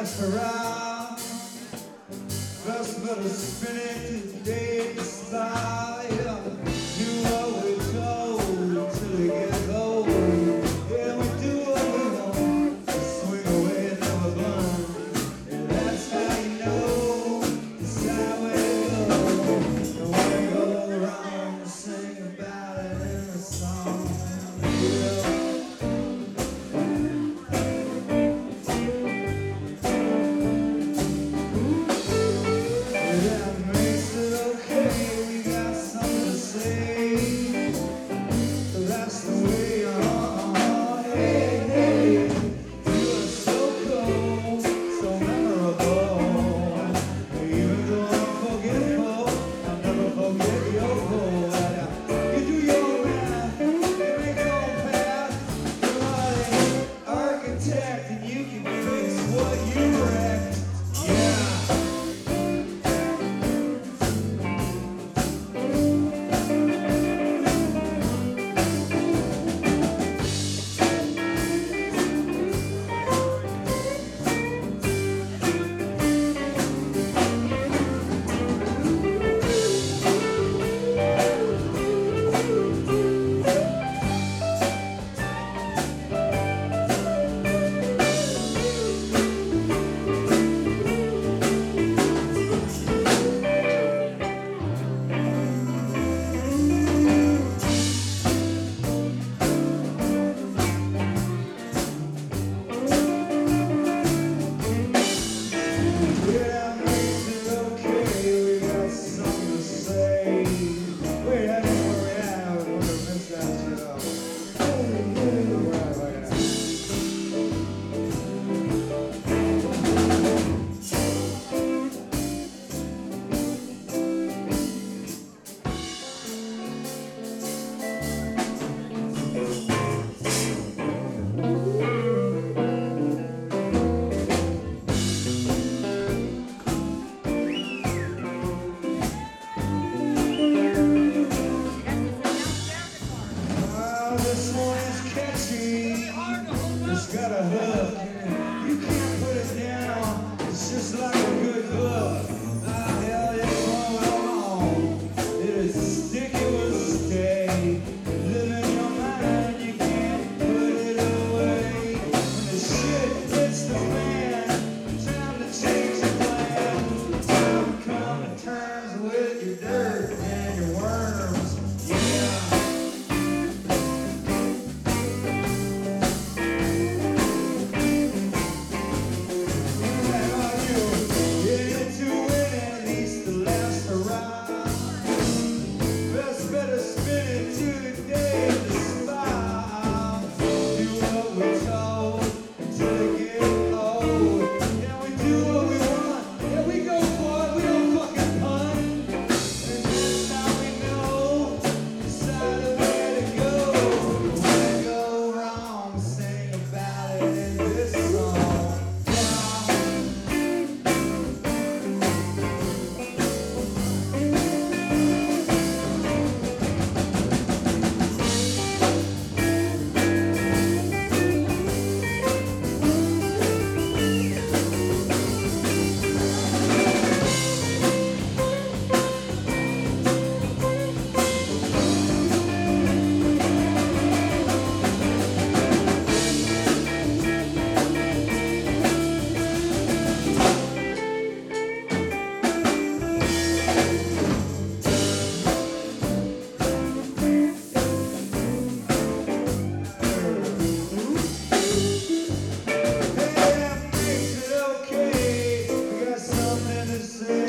last hurrah. Best better spin it today to slide. Do what we're told till we get old. Yeah, we do what we want. Swing away and never blind. And that's how you know it's how we go. And when we go around, sing about it in a song. Yeah. And you can fix what you wrecked. Yeah. It's got a hook, you can't put it down. It's just like a good book. Ah, hell, it's wrong. It is stick, it will stay. Live in your mind, you can't put it away. When the shit hits the fan, time to change your plan. Time to come to terms with your dirt and your worms. Yeah. Say